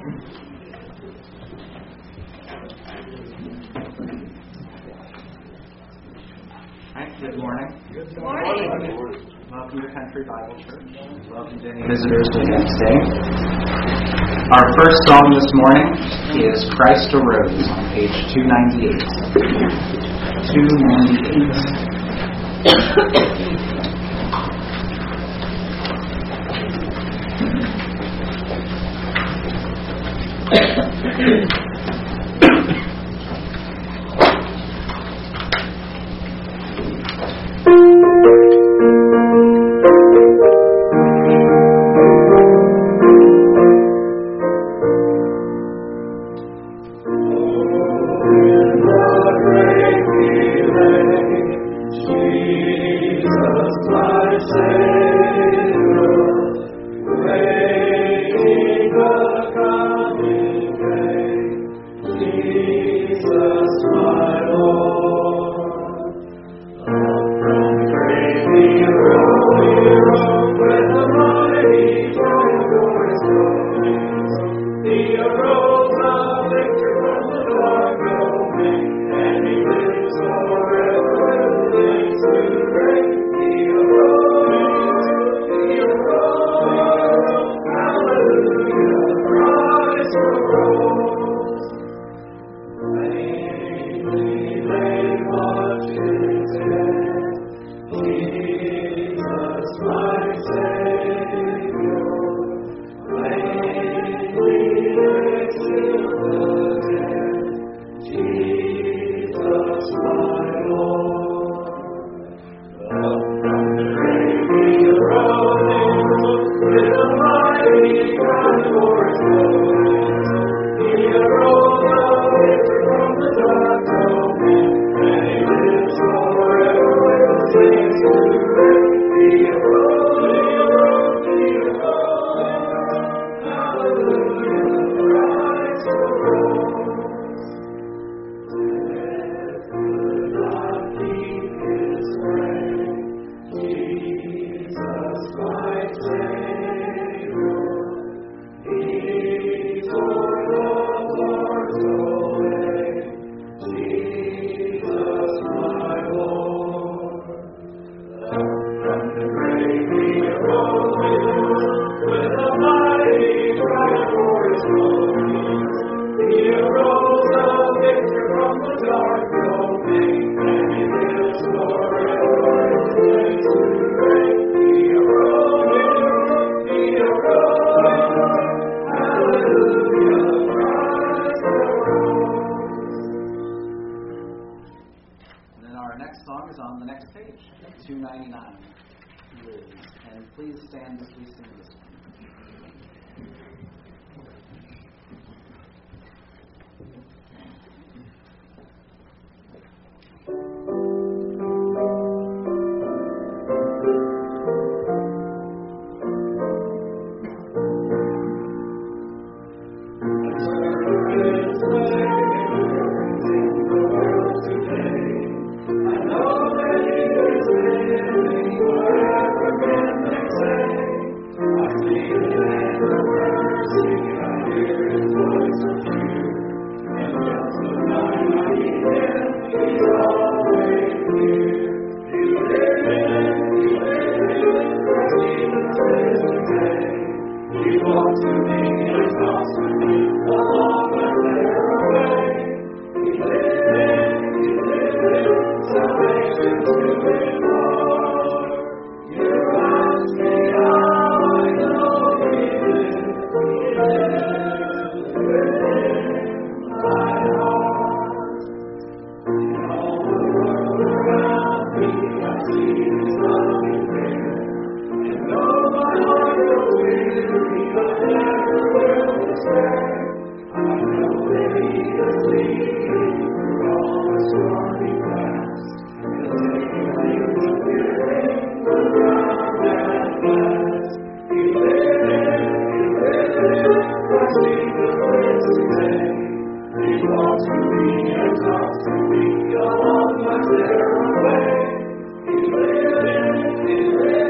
Hi, good morning. Good morning. Welcome to Country Bible Church. Welcome to any visitors with us today. Our first song this morning is Christ Arose on page 298. 298.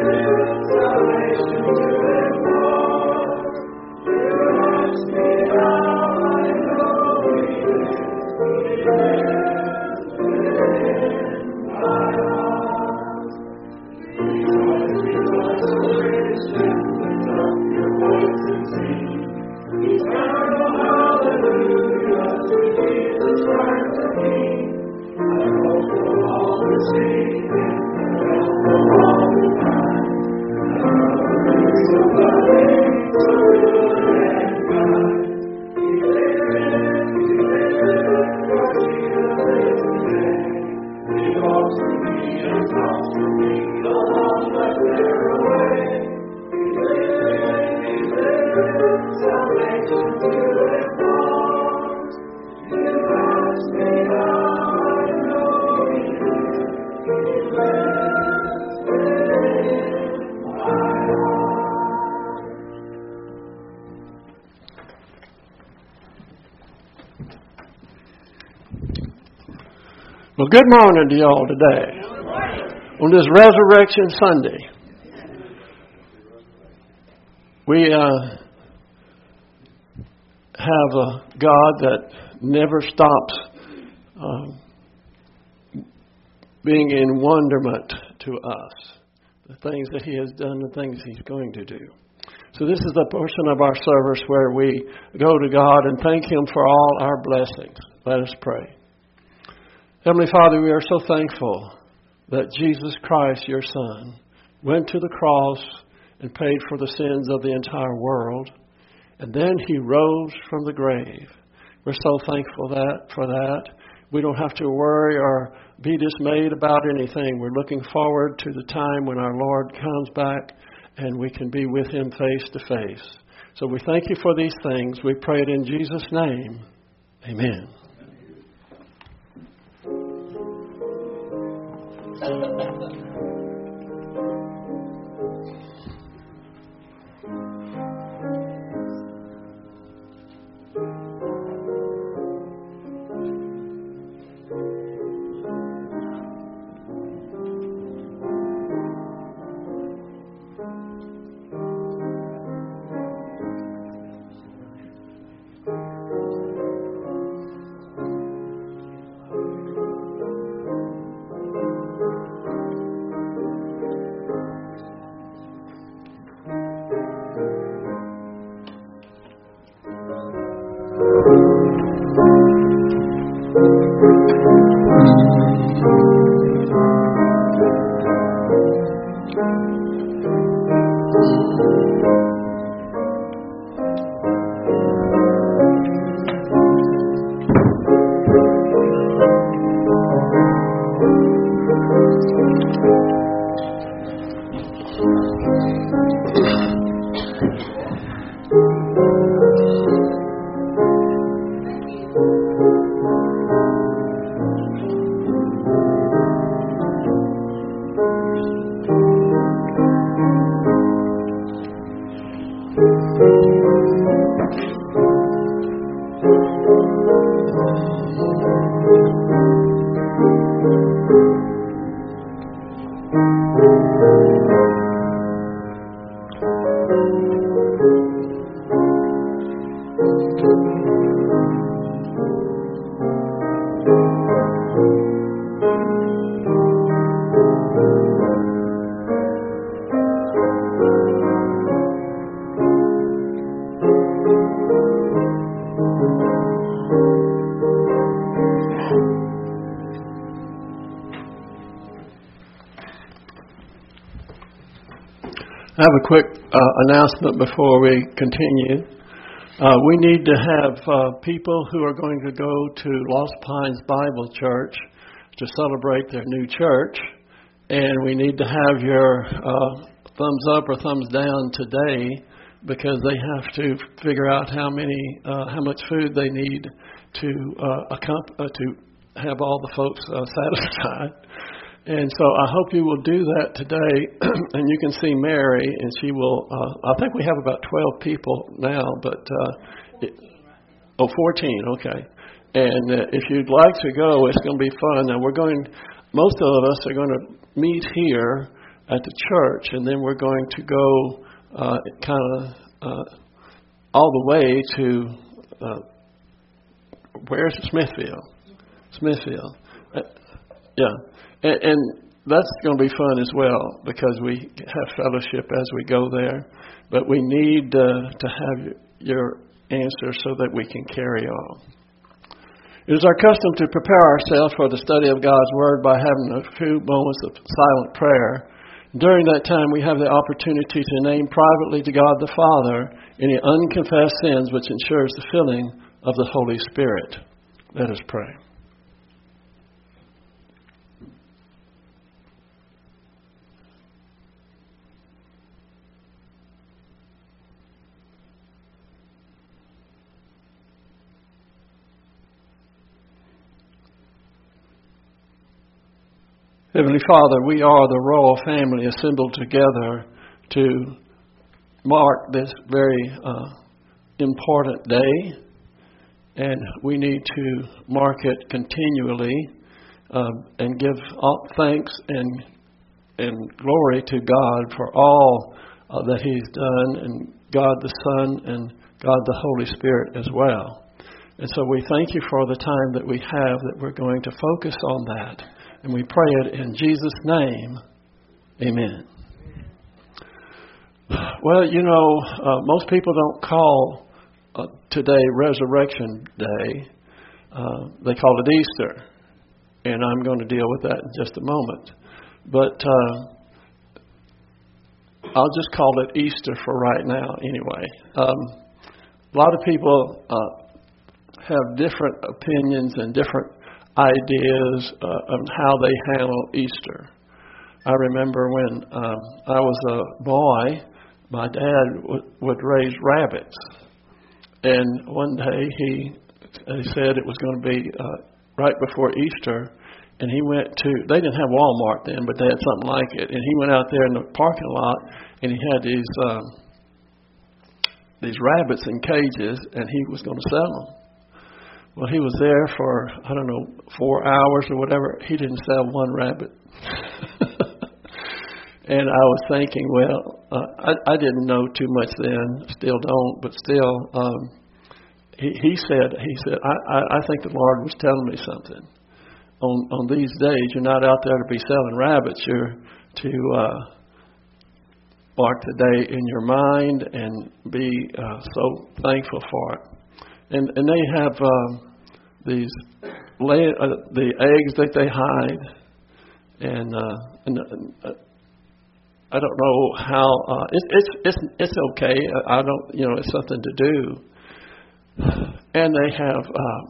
Salvation to impart. Well, good morning to y'all today. On this Resurrection Sunday. We have a God that never stops being in wonderment to us. The things that He has done, the things He's going to do. So this is the portion of our service where we go to God and thank Him for all our blessings. Let us pray. Heavenly Father, we are so thankful that Jesus Christ, your Son, went to the cross and paid for the sins of the entire world. And then He rose from the grave. We're so thankful for that. We don't have to worry or be dismayed about anything. We're looking forward to the time when our Lord comes back and we can be with Him face to face. So we thank You for these things. We pray it in Jesus' name. Amen. I have a quick announcement before we continue. We need to have people who are going to go to Lost Pines Bible Church to celebrate their new church. And we need to have your thumbs up or thumbs down today because they have to figure out how much food they need to have all the folks satisfied. And so I hope you will do that today. And you can see Mary, and she will, I think we have about 12 people now, but, 14, okay. And if you'd like to go, it's going to be fun. Now most of us are going to meet here at the church, and then we're going to go all the way to, where's Smithville? Smithville. Yeah. And that's going to be fun as well because we have fellowship as we go there. But we need to have your answer so that we can carry on. It is our custom to prepare ourselves for the study of God's Word by having a few moments of silent prayer. During that time, we have the opportunity to name privately to God the Father any unconfessed sins, which ensures the filling of the Holy Spirit. Let us pray. Heavenly Father, we are the royal family assembled together to mark this very important day, and we need to mark it continually and give thanks and glory to God for all that He's done, and God the Son and God the Holy Spirit as well. And so we thank you for the time that we have that we're going to focus on that. And we pray it in Jesus' name. Amen. Well, most people don't call today Resurrection Day. They call it Easter. And I'm going to deal with that in just a moment. But I'll just call it Easter for right now anyway. A lot of people have different opinions and different ideas of how they handle Easter. I remember when I was a boy, my dad would raise rabbits. And one day he said it was going to be right before Easter, and he went to, they didn't have Walmart then, but they had something like it, and he went out there in the parking lot, and he had these rabbits in cages, and he was going to sell them. Well, he was there for, 4 hours or whatever. He didn't sell one rabbit. And I was thinking, I didn't know too much then, still don't, but still, he said, I think the Lord was telling me something. On these days, you're not out there to be selling rabbits. You're to mark the day in your mind and be so thankful for it. And they have the eggs that they hide, and I don't know how it's okay. I don't, it's something to do. And they have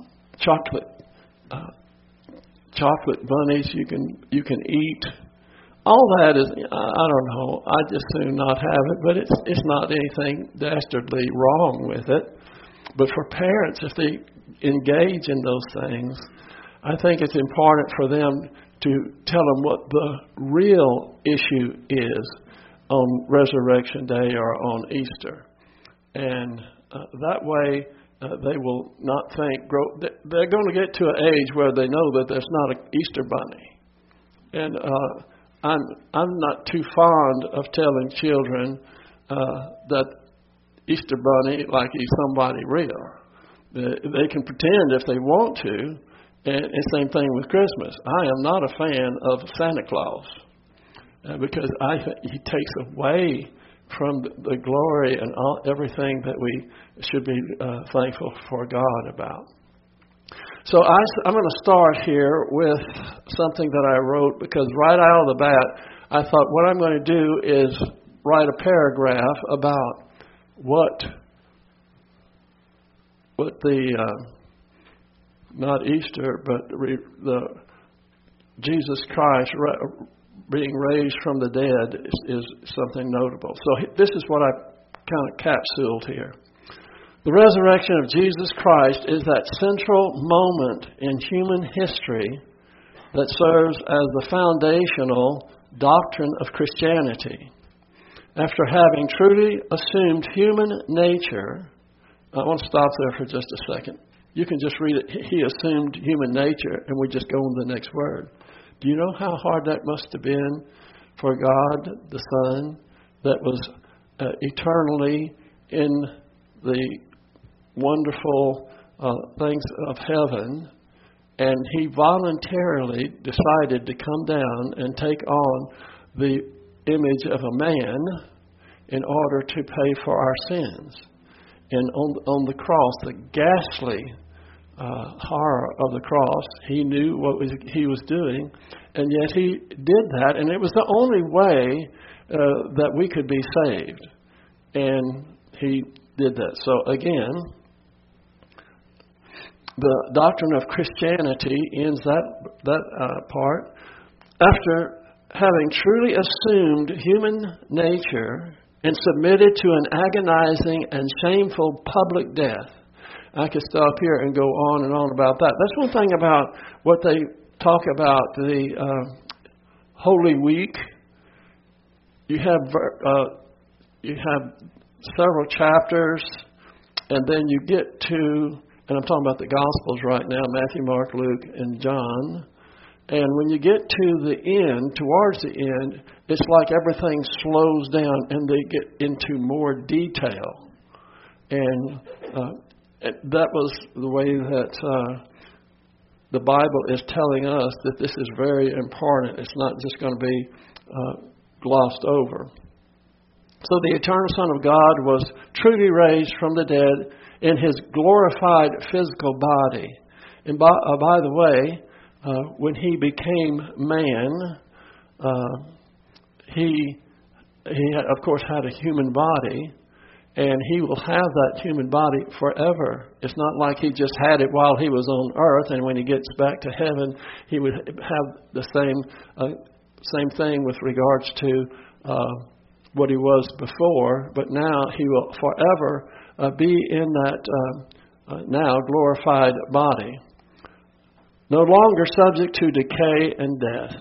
chocolate bunnies you can eat. All that is, I don't know. I just soon not have it, but it's not anything dastardly wrong with it. But for parents, if they engage in those things, I think it's important for them to tell them what the real issue is on Resurrection Day or on Easter. And that way they will not think, they're going to get to an age where they know that there's not an Easter bunny. And I'm not too fond of telling children that Easter bunny like he's somebody real. They can pretend if they want to, and same thing with Christmas. I am not a fan of Santa Claus because I think he takes away from the glory and everything that we should be thankful for God about. So I'm going to start here with something that I wrote, because right out of the bat, I thought what I'm going to do is write a paragraph about what the not Easter, but the Jesus Christ being raised from the dead is something notable. So this is what I kind of capsuled here. The resurrection of Jesus Christ is that central moment in human history that serves as the foundational doctrine of Christianity. After having truly assumed human nature, I want to stop there for just a second. You can just read it. He assumed human nature, and we just go on to the next word. Do you know how hard that must have been for God, the Son, that was eternally in the wonderful things of heaven, and He voluntarily decided to come down and take on the image of a man in order to pay for our sins. And on the cross, the ghastly horror of the cross, he knew what he was doing, and yet he did that, and it was the only way that we could be saved. And he did that. So again, the doctrine of Christianity ends that part. After having truly assumed human nature and submitted to an agonizing and shameful public death. I could stop here and go on and on about that. That's one thing about what they talk about the Holy Week. You have several chapters, and then you get to, and I'm talking about the Gospels right now, Matthew, Mark, Luke, and John. And when you get to the end, towards the end, it's like everything slows down and they get into more detail. And that was the way that the Bible is telling us that this is very important. It's not just going to be glossed over. So the eternal Son of God was truly raised from the dead in His glorified physical body. And by the way, when He became man, He of course had a human body, and He will have that human body forever. It's not like He just had it while He was on earth, and when He gets back to heaven, He would have the same thing with regards to what He was before. But now He will forever be in that now glorified body, no longer subject to decay and death.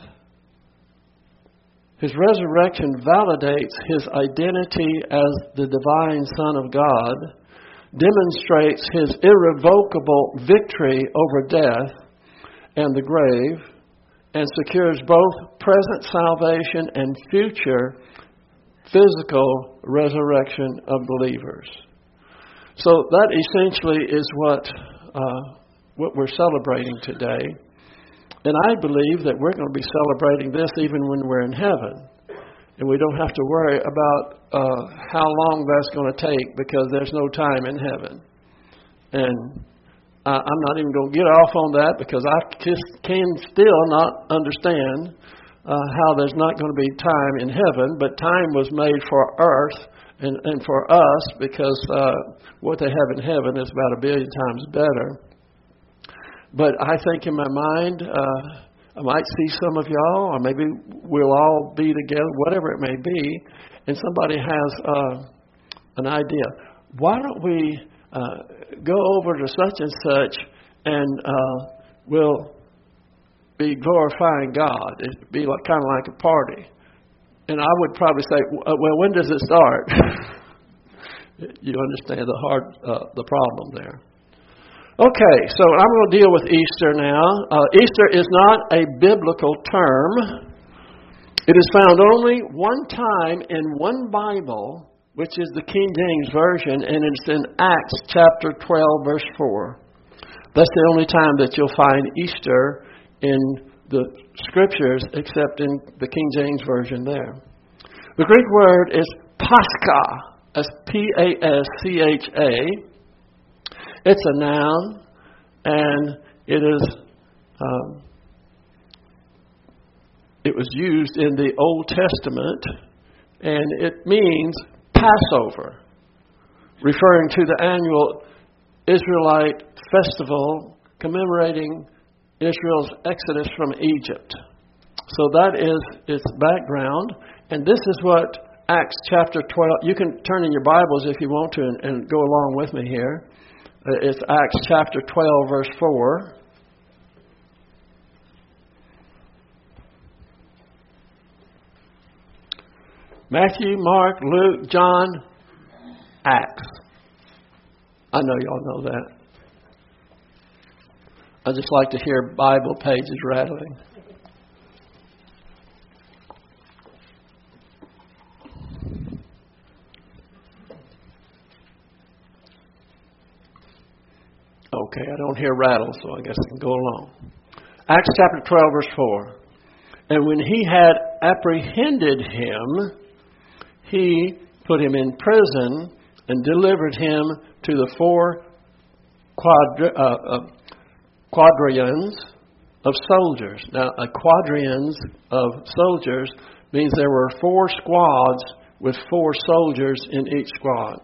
His resurrection validates His identity as the divine Son of God, demonstrates His irrevocable victory over death and the grave, and secures both present salvation and future physical resurrection of believers. So that essentially is what we're celebrating today. And I believe that we're going to be celebrating this even when we're in heaven. And we don't have to worry about how long that's going to take, because there's no time in heaven. And I'm not even going to get off on that, because I just can still not understand how there's not going to be time in heaven. But time was made for earth and for us, because what they have in heaven is about 1 billion times better. But I think in my mind, I might see some of y'all, or maybe we'll all be together, whatever it may be, and somebody has an idea. Why don't we go over to such and such, and we'll be glorifying God? It'd be like, kind of like a party. And I would probably say, well, when does it start? You understand the problem there. Okay, so I'm going to deal with Easter now. Easter is not a biblical term. It is found only one time in one Bible, which is the King James Version, and it's in Acts chapter 12, verse 4. That's the only time that you'll find Easter in the Scriptures, except in the King James Version there. The Greek word is Pascha, as Pascha. It's a noun, and it was used in the Old Testament, and it means Passover, referring to the annual Israelite festival commemorating Israel's exodus from Egypt. So that is its background, and this is what Acts chapter 12, you can turn in your Bibles if you want to and go along with me here. It's Acts chapter 12, verse 4. Matthew, Mark, Luke, John, Acts. I know y'all know that. I just like to hear Bible pages rattling. Okay, I don't hear rattle, so I guess I can go along. Acts chapter 12, verse 4. And when he had apprehended him, he put him in prison and delivered him to the 4 quadrians of soldiers. Now, a quadrians of soldiers means there were 4 squads with 4 soldiers in each squad.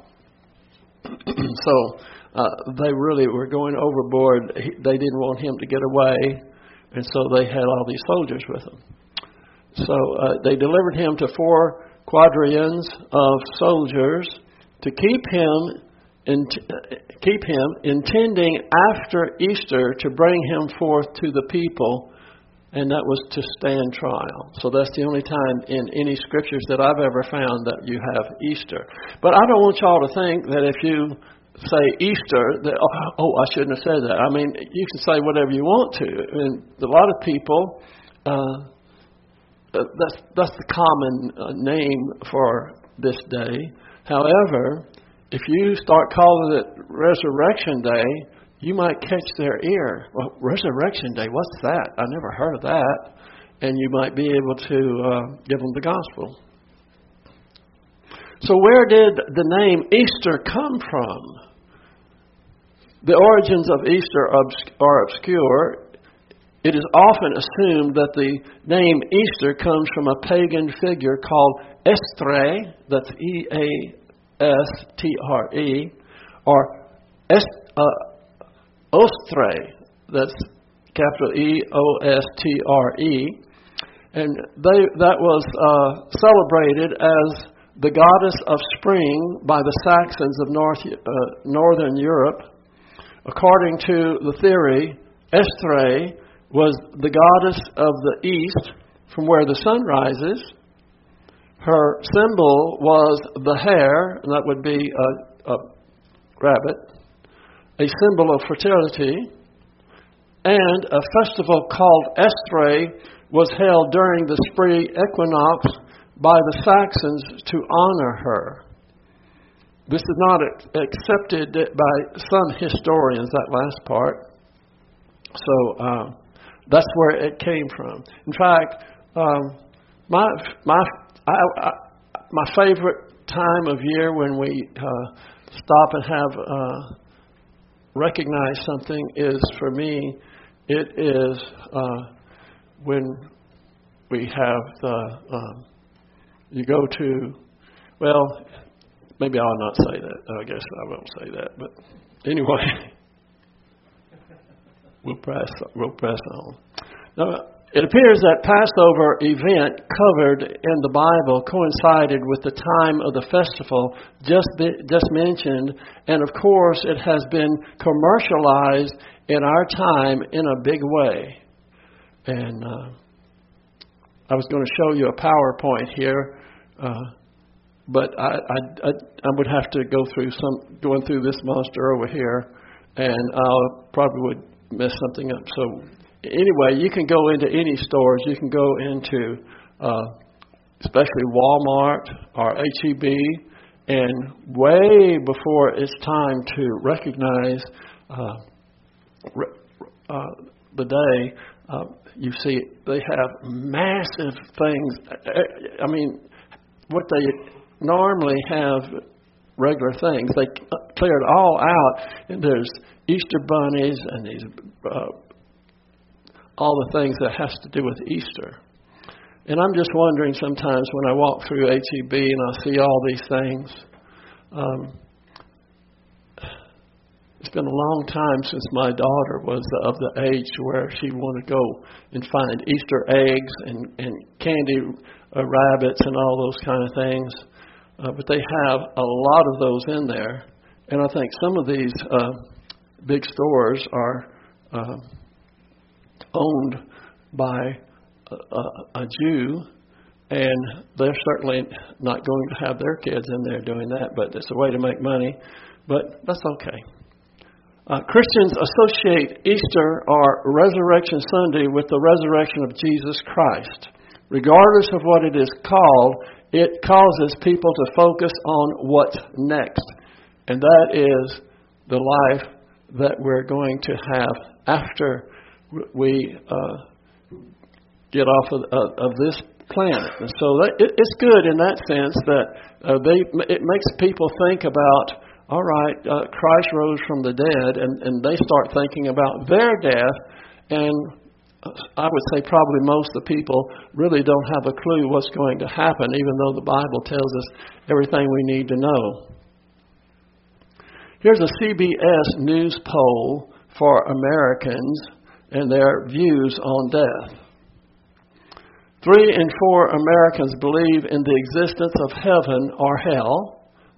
So they really were going overboard. They didn't want him to get away, and so they had all these soldiers with them. So they delivered him to 4 quadrians of soldiers to keep him, intending after Easter to bring him forth to the people, and that was to stand trial. So that's the only time in any scriptures that I've ever found that you have Easter. But I don't want y'all to think that if you say Easter, that, oh, I shouldn't have said that. I mean, you can say whatever you want to. And a lot of people, that's the common name for this day. However, if you start calling it Resurrection Day, you might catch their ear. Well, Resurrection Day, what's that? I never heard of that. And you might be able to give them the gospel. So where did the name Easter come from? The origins of Easter are obscure. It is often assumed that the name Easter comes from a pagan figure called Estre, that's E-A-S-T-R-E, or Ostre, that's capital E-O-S-T-R-E. And that was celebrated as the goddess of spring by the Saxons of northern Europe. According to the theory, Estre was the goddess of the east from where the sun rises. Her symbol was the hare, and that would be a rabbit, a symbol of fertility. And a festival called Estre was held during the spring equinox by the Saxons to honor her. This is not accepted by some historians, that last part. So that's where it came from. In fact, my favorite time of year when we stop and have recognize something is, for me, it is when we have you go to, well, maybe I'll not say that. I guess I won't say that. But anyway, we'll press on. Now, it appears that Passover event covered in the Bible coincided with the time of the festival just mentioned, and of course it has been commercialized in our time in a big way. And I was going to show you a PowerPoint here, but I would have to going through this monster over here, and I probably would mess something up. So anyway, you can go into any stores. You can go into especially Walmart or H-E-B, and way before it's time to recognize the day, you see they have massive things. I mean, what they normally have regular things, they clear it all out, and there's Easter bunnies and these all the things that has to do with Easter. And I'm just wondering sometimes when I walk through H-E-B and I see all these things, it's been a long time since my daughter was of the age where she wanted to go and find Easter eggs and candy rabbits and all those kind of things. But they have a lot of those in there. And I think some of these big stores are owned by a Jew, and they're certainly not going to have their kids in there doing that, but it's a way to make money. But that's okay. Christians associate Easter or Resurrection Sunday with the resurrection of Jesus Christ. Regardless of what it is called, it causes people to focus on what's next. And that is the life that we're going to have after we get off of this planet. And so it's good in that sense that it makes people think about all right, Christ rose from the dead, and they start thinking about their death, and I would say probably most of the people really don't have a clue what's going to happen, even though the Bible tells us everything we need to know. Here's a CBS News poll for Americans and their views on death. 3 in 4 Americans believe in the existence of heaven or hell.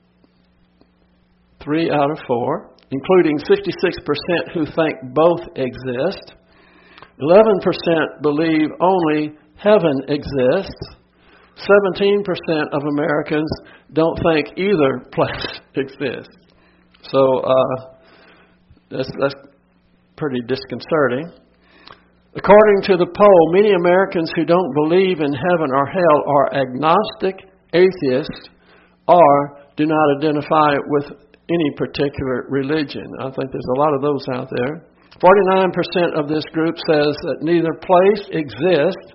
3 out of 4, including 66% who think both exist. 11% believe only heaven exists. 17% of Americans don't think either place exists. So that's pretty disconcerting. According to the poll, many Americans who don't believe in heaven or hell are agnostic, atheists, or do not identify with any particular religion. I think there's a lot of those out there. 49% of this group says that neither place exists.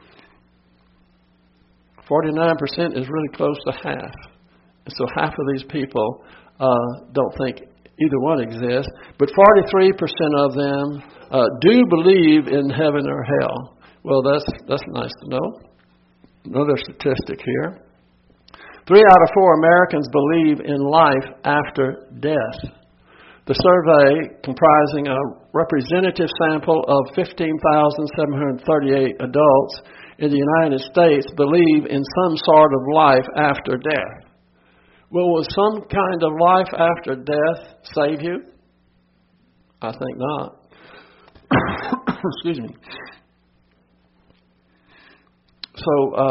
49% is really close to half. So half of these people don't think either one exists. But 43% of them do believe in heaven or hell. Well, that's nice to know. Another statistic here. 3 out of 4 Americans believe in life after death. The survey, comprising a representative sample of 15,738 adults in the United States, believe in some sort of life after death. Well, will some kind of life after death save you? I think not. Excuse me. So,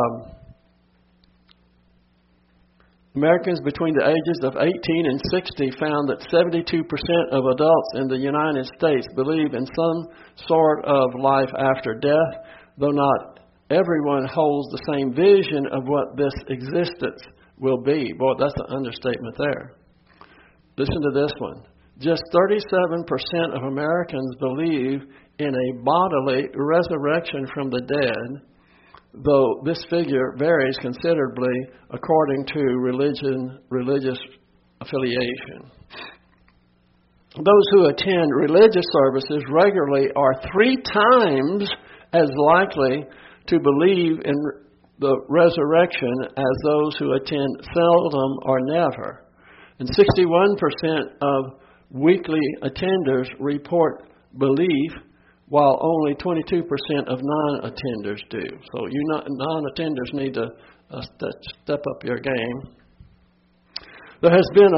Americans between the ages of 18 and 60 found that 72% of adults in the United States believe in some sort of life after death, though not everyone holds the same vision of what this existence will be. Boy, that's an understatement there. Listen to this one. Just 37% of Americans believe in a bodily resurrection from the dead, though this figure varies considerably according to religious affiliation. Those who attend religious services regularly are 3 times as likely to believe in the resurrection as those who attend seldom or never. And 61% of weekly attenders report belief, while only 22% of non-attenders do. So you non-attenders need to step up your game. There has been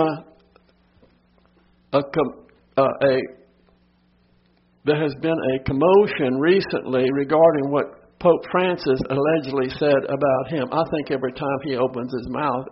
a commotion recently regarding what Pope Francis allegedly said about him. I think every time he opens his mouth,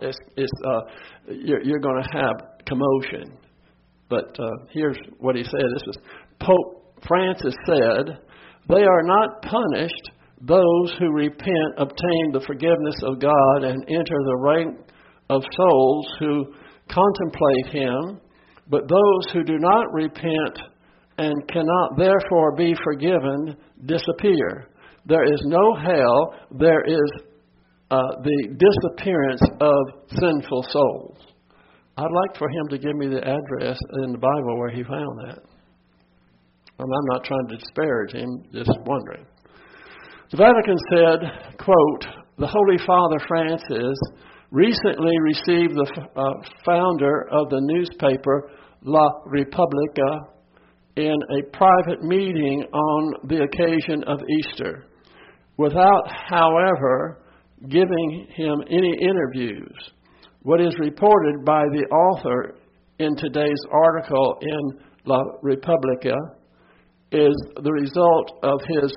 you're going to have commotion. But here's what he said. This is Pope Francis said, "They are not punished. Those who repent obtain the forgiveness of God and enter the rank of souls who contemplate Him. But those who do not repent and cannot therefore be forgiven disappear. There is no hell. There is the disappearance of sinful souls." I'd like for him to give me the address in the Bible where he found that. I'm not trying to disparage him, just wondering. The Vatican said, quote, "The Holy Father Francis recently received the founder of the newspaper La Repubblica in a private meeting on the occasion of Easter, without, however, giving him any interviews. What is reported by the author in today's article in La Repubblica is the result of his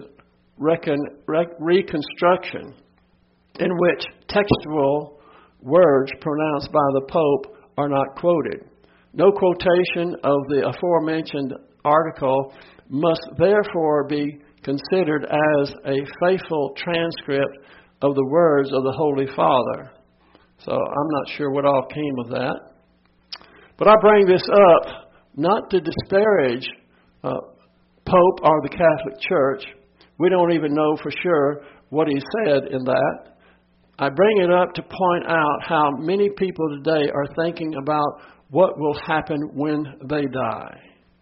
reconstruction, in which textual words pronounced by the Pope are not quoted. No quotation of the aforementioned article must therefore be considered as a faithful transcript of the words of the Holy Father." So I'm not sure what all came of that. But I bring this up not to disparage Pope or the Catholic Church. We don't even know for sure what he said in that. I bring it up to point out how many people today are thinking about what will happen when they die.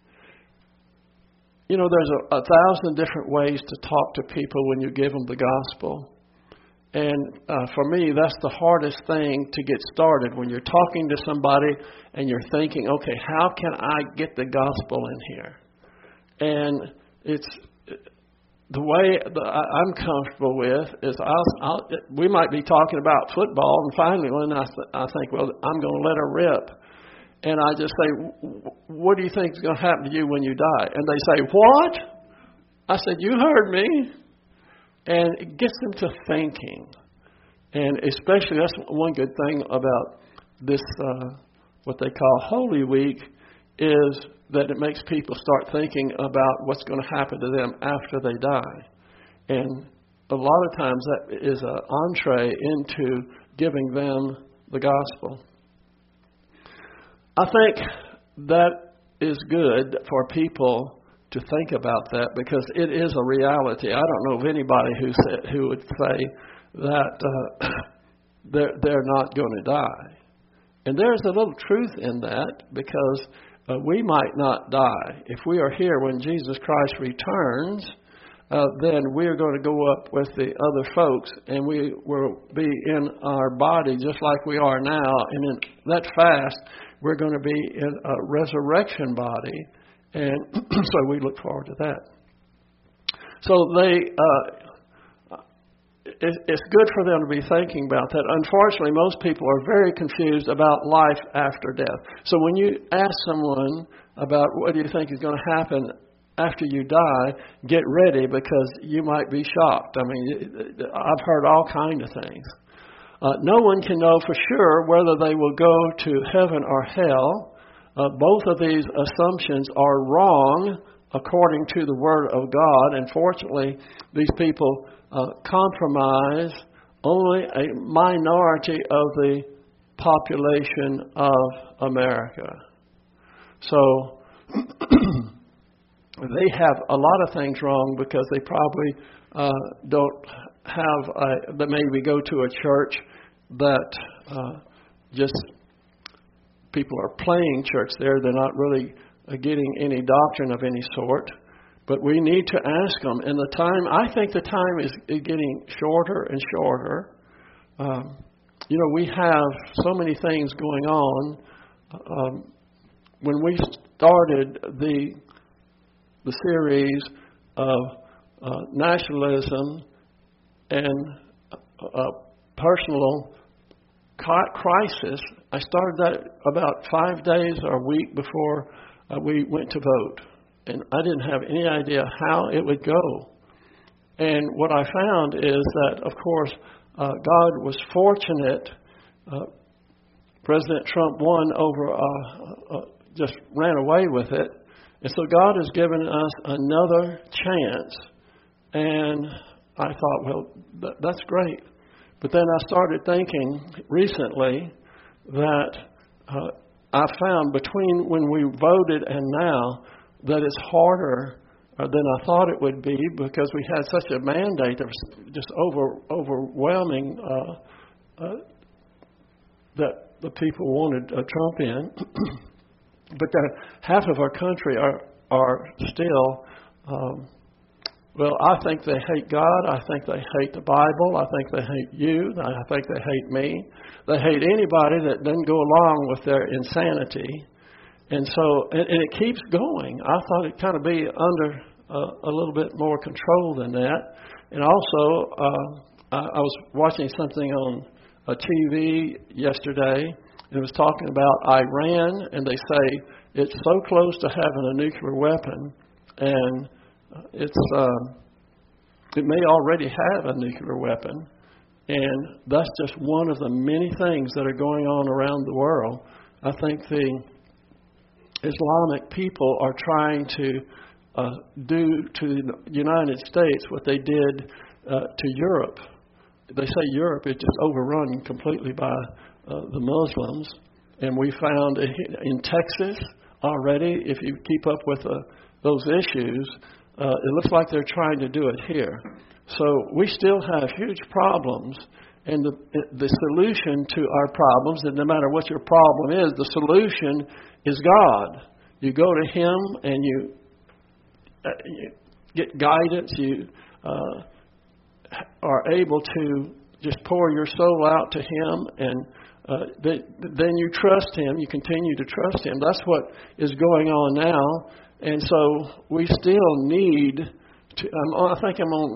You know, there's a 1,000 different ways to talk to people when you give them the gospel. And for me, that's the hardest thing to get started. When you're talking to somebody and you're thinking, okay, how can I get the gospel in here? And it's the way I'm comfortable with is we might be talking about football, and finally when I think, well, I'm going to let her rip. And I just say, what do you think is going to happen to you when you die? And they say, what? I said, you heard me. And it gets them to thinking. And especially, that's one good thing about this, what they call Holy Week, is that it makes people start thinking about what's going to happen to them after they die. And a lot of times that is an entree into giving them the gospel. I think that is good for people to think about that, because it is a reality. I don't know of anybody who would say that they're not going to die. And there's a little truth in that, because we might not die. If we are here when Jesus Christ returns, then we're going to go up with the other folks, and we will be in our body just like we are now. And in that fast, we're going to be in a resurrection body. And so we look forward to that. So it's good for them to be thinking about that. Unfortunately, most people are very confused about life after death. So when you ask someone about what do you think is going to happen after you die, get ready, because you might be shocked. I mean, I've heard all kinds of things. No one can know for sure whether they will go to heaven or hell. Both of these assumptions are wrong according to the Word of God. And fortunately, these people compromise only a minority of the population of America. So they have a lot of things wrong, because they probably don't have, they maybe go to a church that just people are playing church there. They're not really getting any doctrine of any sort. But we need to ask them. And I think the time is getting shorter and shorter. You know, we have so many things going on. When we started the series of nationalism and personal crisis, I started that about 5 days or a week before we went to vote. And I didn't have any idea how it would go. And what I found is that, of course, God was fortunate. President Trump won over, just ran away with it. And so God has given us another chance. And I thought, well, that's great. But then I started thinking recently that I found between when we voted and now that it's harder than I thought it would be, because we had such a mandate that was just overwhelming that the people wanted Trump in. But half of our country are still, well, I think they hate God. I think they hate the Bible. I think they hate you. I think they hate me. They hate anybody that doesn't go along with their insanity. And so, and it keeps going. I thought it'd kind of be under a little bit more control than that. And also, I was watching something on TV yesterday, and it was talking about Iran, and they say it's so close to having a nuclear weapon, and it may already have a nuclear weapon. And that's just one of the many things that are going on around the world. I think the Islamic people are trying to do to the United States what they did to Europe. They say Europe is just overrun completely by the Muslims. And we found in Texas already, if you keep up with those issues, it looks like they're trying to do it here. So we still have huge problems. And the solution to our problems, and no matter what your problem is, the solution is God. You go to Him and you get guidance. You are able to just pour your soul out to Him, and then you trust Him. You continue to trust Him. That's what is going on now. And so we still need to. I think I'm on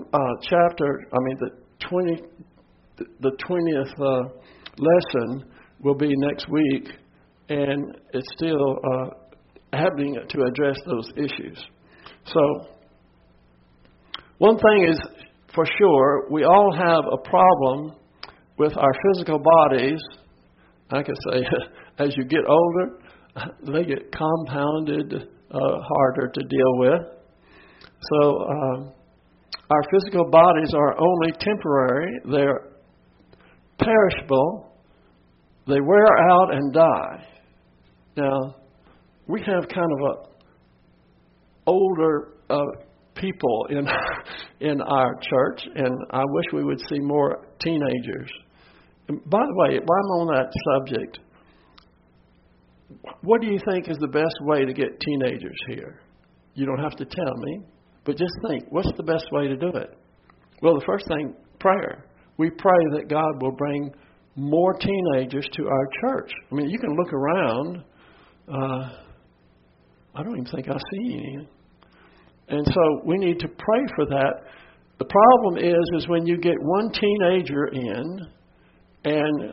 the 20th lesson will be next week, and it's still happening to address those issues. So one thing is for sure, we all have a problem with our physical bodies. I could say as you get older, they get compounded harder to deal with. So our physical bodies are only temporary. They're perishable. They wear out and die. Now, we have kind of a older people in our church, and I wish we would see more teenagers. And by the way, while I'm on that subject, what do you think is the best way to get teenagers here? You don't have to tell me, but just think, what's the best way to do it? Well, the first thing, prayer. We pray that God will bring more teenagers to our church. I mean, you can look around. I don't even think I see any. And so we need to pray for that. The problem is when you get one teenager in, and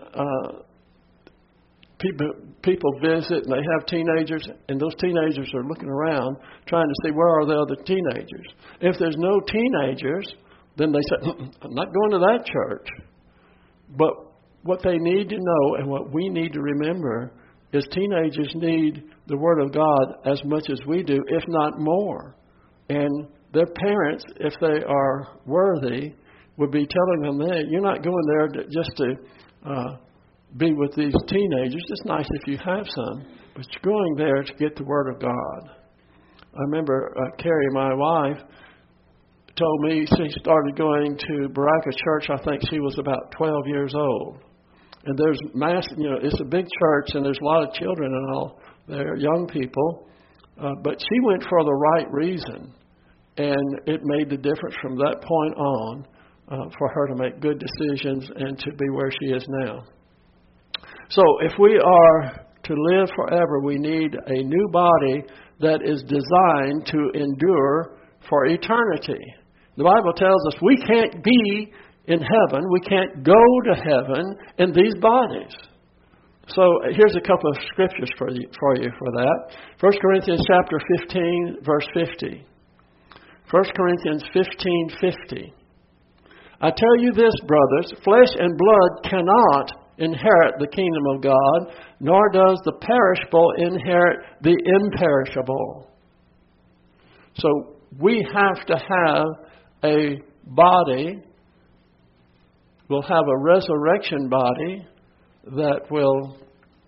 people visit and they have teenagers, and those teenagers are looking around trying to see where are the other teenagers. If there's no teenagers, then they say, I'm not going to that church. But what they need to know and what we need to remember is teenagers need the Word of God as much as we do, if not more. And their parents, if they are worthy, would be telling them that you're not going there just to be with these teenagers. It's nice if you have some, but you're going there to get the Word of God. I remember Carrie, my wife, told me she started going to Baraka Church. I think she was about 12 years old. And there's it's a big church, and there's a lot of children and all there, young people. But she went for the right reason, and it made the difference from that point on for her to make good decisions and to be where she is now. So if we are to live forever, we need a new body that is designed to endure for eternity. The Bible tells us we can't be in heaven, we can't go to heaven in these bodies. So here's a couple of scriptures for you for that. 1 Corinthians chapter 15, verse 50. 1 Corinthians 15:50. I tell you this, brothers, flesh and blood cannot inherit the kingdom of God, nor does the perishable inherit the imperishable. So we have to have a body. We'll have a resurrection body that will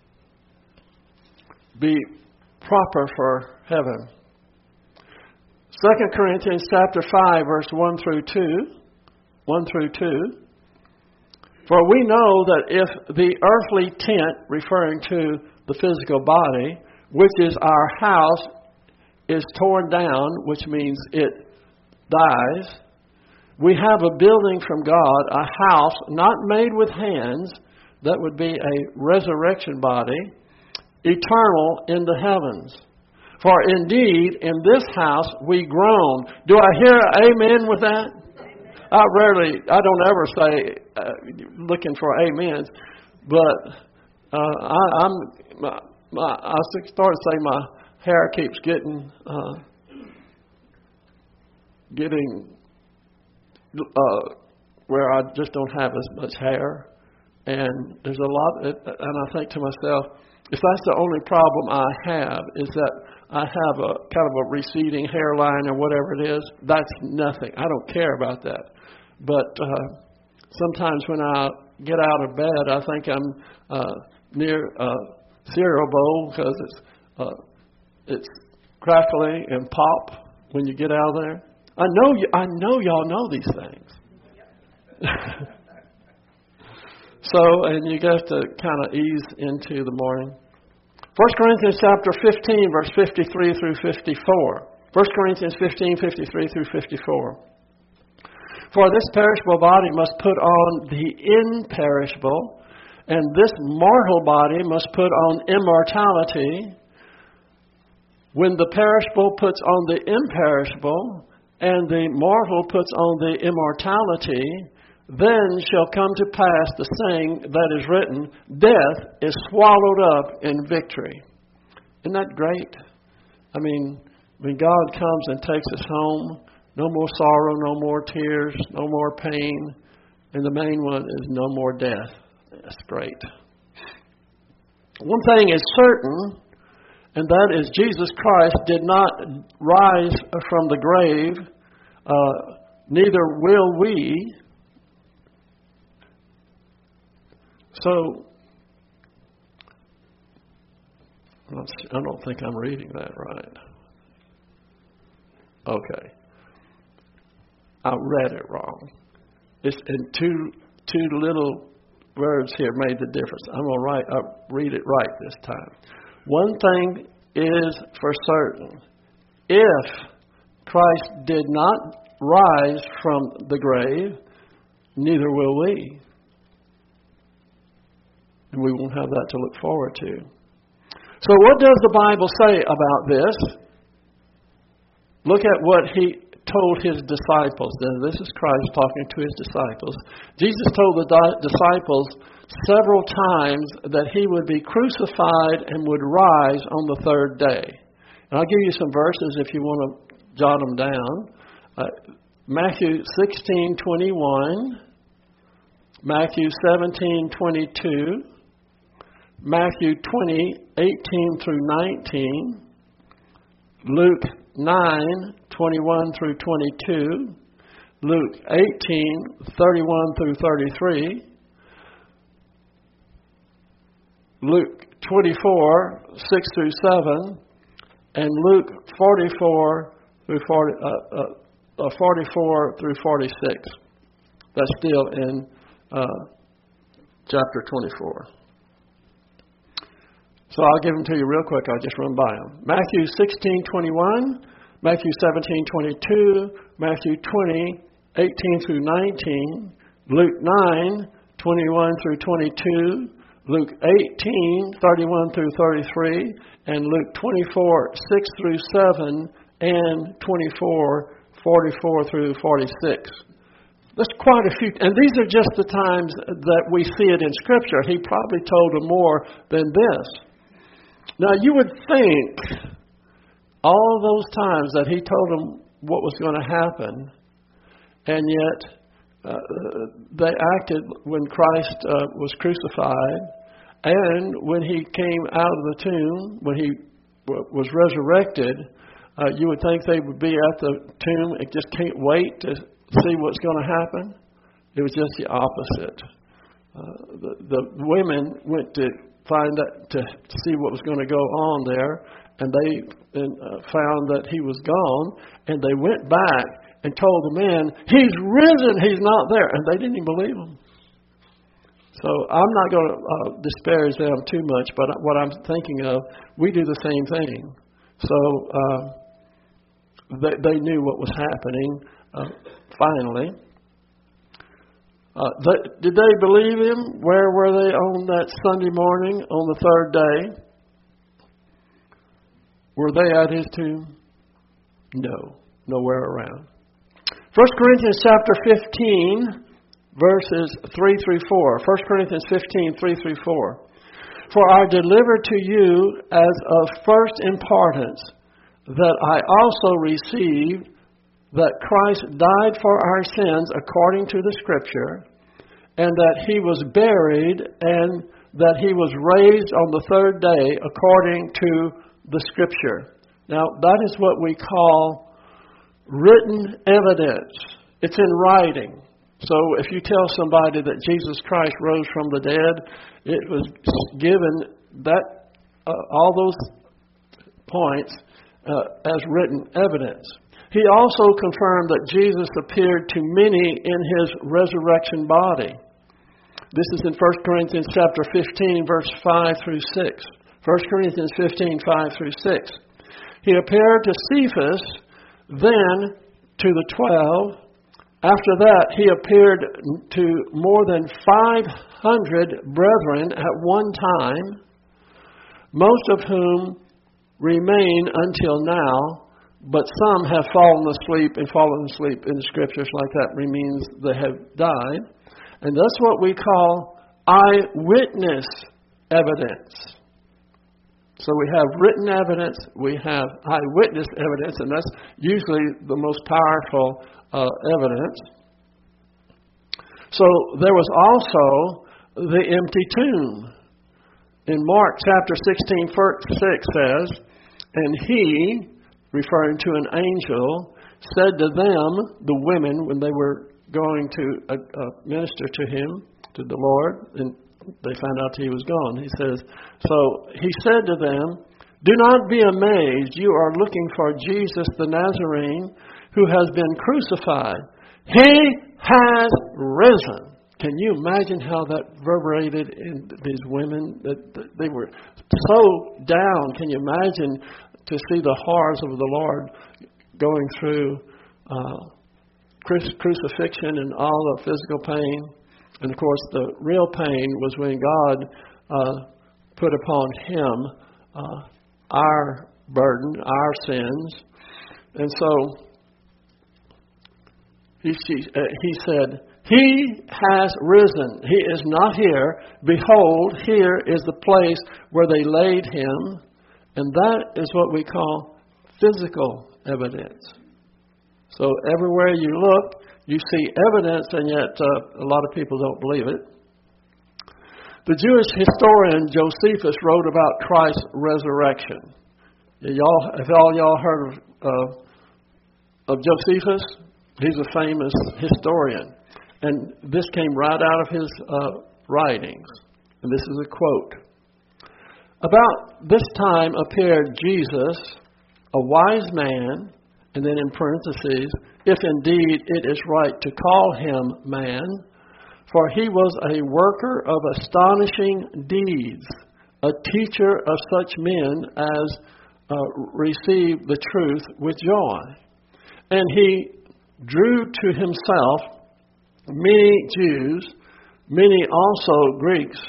be proper for heaven. 2 Corinthians chapter 5, verse 1 through 2. For we know that if the earthly tent, referring to the physical body, which is our house, is torn down, which means it dies, we have a building from God, a house not made with hands, that would be a resurrection body, eternal in the heavens. For indeed, in this house we groan. Do I hear amen with that? I don't ever say looking for amens, but I started saying my hair keeps getting where I just don't have as much hair, and there's a lot. And I think to myself, if that's the only problem I have, is that I have a kind of a receding hairline or whatever it is, that's nothing. I don't care about that. But sometimes when I get out of bed, I think I'm near a cereal bowl because it's crackly and pop when you get out of there. I know y'all know these things. So, and you got to kind of ease into the morning. 1 Corinthians chapter 15, verse 53 through 54. 1 Corinthians 15, 53 through 54. For this perishable body must put on the imperishable, and this mortal body must put on immortality. When the perishable puts on the imperishable, and the mortal puts on the immortality, then shall come to pass the saying that is written, death is swallowed up in victory. Isn't that great? I mean, when God comes and takes us home, no more sorrow, no more tears, no more pain, and the main one is no more death. That's great. One thing is certain, and that is Jesus Christ did not rise from the grave, neither will we. So, I don't think I'm reading that right. Okay. I read it wrong. It's in two little words here made the difference. I'm going to read it right this time. One thing is for certain. If Christ did not rise from the grave, neither will we. And we won't have that to look forward to. So what does the Bible say about this? Look at what he told his disciples. This is Christ talking to his disciples. Jesus told the disciples several times that he would be crucified and would rise on the third day. And I'll give you some verses if you want to jot them down. Matthew 16:21, Matthew 17:22, Matthew 20:18 through 19, Luke 9:21 through 22, Luke 18:31 through 33, Luke 24:6 through 7, and Luke 44 through 44 through 46. That's still in chapter 24. So I'll give them to you real quick. I'll just run by them. Matthew 16:21, Matthew 17:22, Matthew 20:18 through 19, Luke 9:21 through 22, Luke 18:31 through 33, and Luke 24:6 through 7, and 24:44 through 46. That's quite a few, and these are just the times that we see it in Scripture. He probably told them more than this. Now, you would think all those times that he told them what was going to happen, and yet they acted when Christ was crucified, and when he came out of the tomb, when he was resurrected, you would think they would be at the tomb and just can't wait to see what's going to happen. It was just the opposite. The women went to find out to see what was going to go on there, and they found that he was gone, and they went back and told the men, "He's risen, he's not there," and they didn't even believe him. So I'm not going to disparage them too much, but what I'm thinking of, we do the same thing. So they knew what was happening finally. Did they believe him? Where were they on that Sunday morning on the third day? Were they at his tomb? No, nowhere around. 1 Corinthians chapter 15, verses 3 through 4. 1 Corinthians 15, 3 through 4. For I delivered to you as of first importance that I also received that Christ died for our sins according to the Scripture, and that he was buried, and that he was raised on the third day according to the Scripture. Now, that is what we call written evidence. It's in writing. So if you tell somebody that Jesus Christ rose from the dead, it was given that all those points as written evidence. He also confirmed that Jesus appeared to many in his resurrection body. This is in 1 Corinthians chapter 15, verse 5 through 6. 1 Corinthians 15, 5 through 6. He appeared to Cephas, then to the 12. After that, he appeared to more than 500 brethren at one time, most of whom remain until now, but some have fallen asleep, and fallen asleep in the scriptures like that means they have died. And that's what we call eyewitness evidence. So we have written evidence, we have eyewitness evidence, and that's usually the most powerful evidence. So there was also the empty tomb. In Mark chapter 16, verse 6 says, and he, referring to an angel, said to them, the women, when they were going to minister to him, to the Lord, and they found out he was gone. He says, so he said to them, do not be amazed. You are looking for Jesus the Nazarene, who has been crucified. He has risen. Can you imagine how that reverberated in these women? That they were so down. Can you imagine to see the horrors of the Lord going through crucifixion and all the physical pain? And of course, the real pain was when God put upon him our burden, our sins. And so he said, he has risen. He is not here. Behold, here is the place where they laid him. And that is what we call physical evidence. So everywhere you look, you see evidence, and yet a lot of people don't believe it. The Jewish historian Josephus wrote about Christ's resurrection. Have all y'all heard of Josephus? He's a famous historian. And this came right out of his writings. And this is a quote. About this time appeared Jesus, a wise man, and then in parentheses, if indeed it is right to call him man, for he was a worker of astonishing deeds, a teacher of such men as receive the truth with joy. And he drew to himself many Jews, many also Greeks,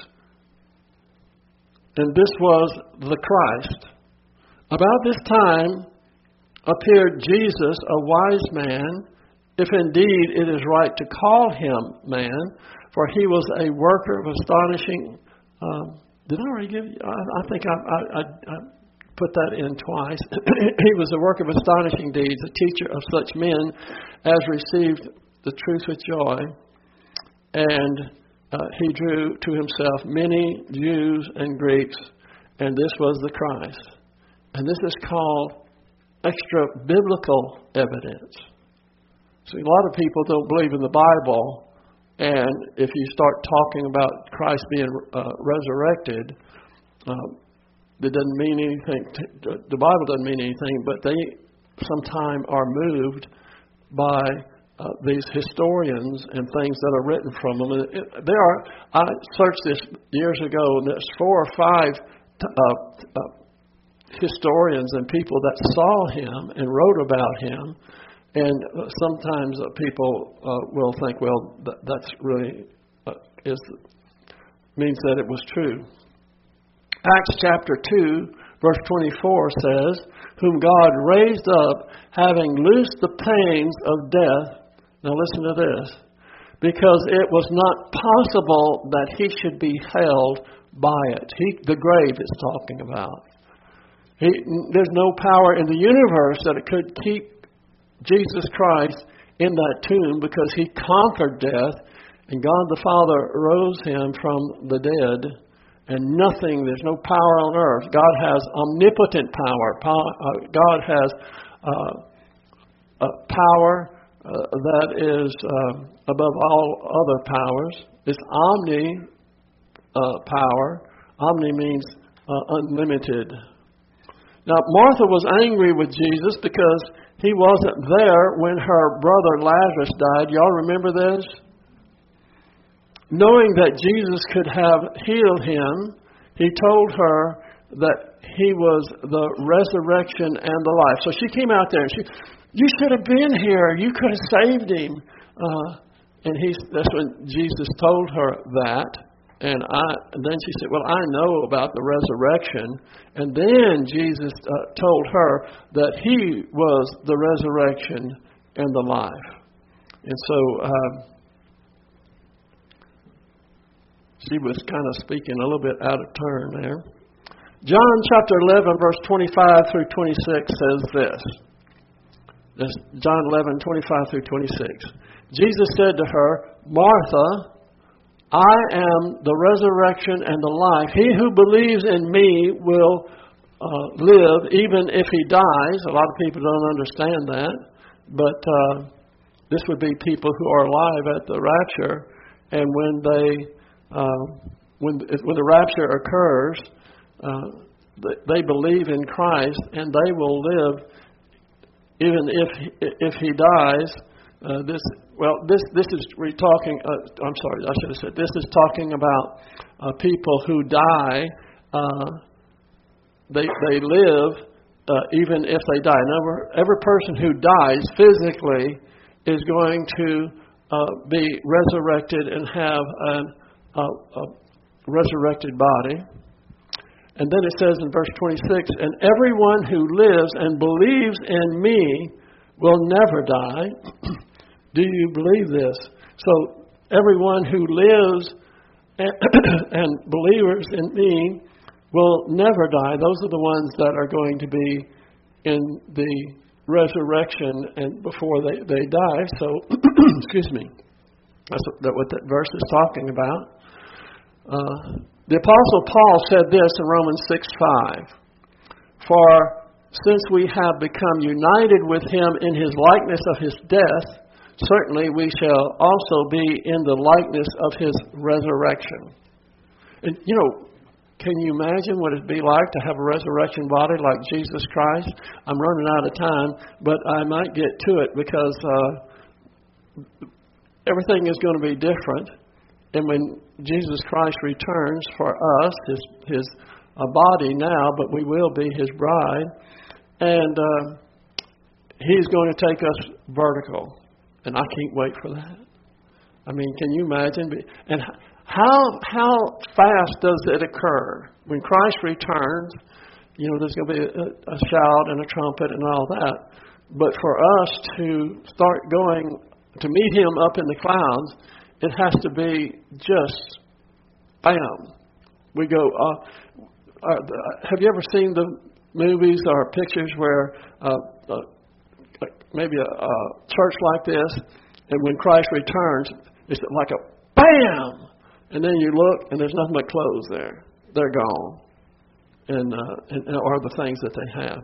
and this was the Christ. About this time appeared Jesus, a wise man, if indeed it is right to call him man, for he was a worker of astonishing. Did I already give you? I think I put that in twice. He was a worker of astonishing deeds, a teacher of such men as received the truth with joy, and he drew to himself many Jews and Greeks, and this was the Christ. And this is called extra-biblical evidence. See, a lot of people don't believe in the Bible, and if you start talking about Christ being resurrected, it doesn't mean anything. The Bible doesn't mean anything, but they sometimes are moved by these historians and things that are written from them. I searched this years ago, and there's 4 or 5 historians and people that saw him and wrote about him. And sometimes people will think, well, that's really means that it was true. Acts chapter 2, verse 24 says, whom God raised up, having loosed the pains of death. Now listen to this. Because it was not possible that he should be held by it. The grave it's talking about. There's no power in the universe that it could keep Jesus Christ in that tomb, because he conquered death, and God the Father rose him from the dead, and there's no power on earth. God has omnipotent power. God has power that is above all other powers. It's omni power. Omni means unlimited. Now, Martha was angry with Jesus because he wasn't there when her brother Lazarus died. Y'all remember this? knowing that Jesus could have healed him, he told her that he was the resurrection and the life. So she came out there and you should have been here. You could have saved him. And that's when Jesus told her that. And then she said, well, I know about the resurrection. And then Jesus told her that he was the resurrection and the life. And so she was kind of speaking a little bit out of turn there. John chapter 11, verse 25 through 26 says this. That's John 11, 25 through 26. Jesus said to her, Martha, I am the resurrection and the life. He who believes in me will live even if he dies. A lot of people don't understand that. But this would be people who are alive at the rapture. And when the rapture occurs, they believe in Christ and they will live even if he dies. This is we're talking. I'm sorry, I should have said this is talking about people who die. They live even if they die. Now, every person who dies physically is going to be resurrected and have a resurrected body. And then it says in verse 26, and everyone who lives and believes in me will never die. Do you believe this? So everyone who lives and believers in me will never die. Those are the ones that are going to be in the resurrection and before they die. So, excuse me. That's what that verse is talking about. The Apostle Paul said this in Romans 6:5. For since we have become united with him in his likeness of his death, certainly we shall also be in the likeness of his resurrection. And, can you imagine what it'd be like to have a resurrection body like Jesus Christ? I'm running out of time, but I might get to it because everything is going to be different. And when Jesus Christ returns for us, his body now, but we will be his bride, and he's going to take us vertical. And I can't wait for that. I mean, can you imagine? And how fast does it occur? When Christ returns, there's going to be a shout and a trumpet and all that. But for us to start going to meet him up in the clouds, it has to be just bam. We go. Have you ever seen the movies or pictures where maybe a church like this, and when Christ returns, it's like a bam, and then you look and there's nothing but clothes there. They're gone, and or the things that they have.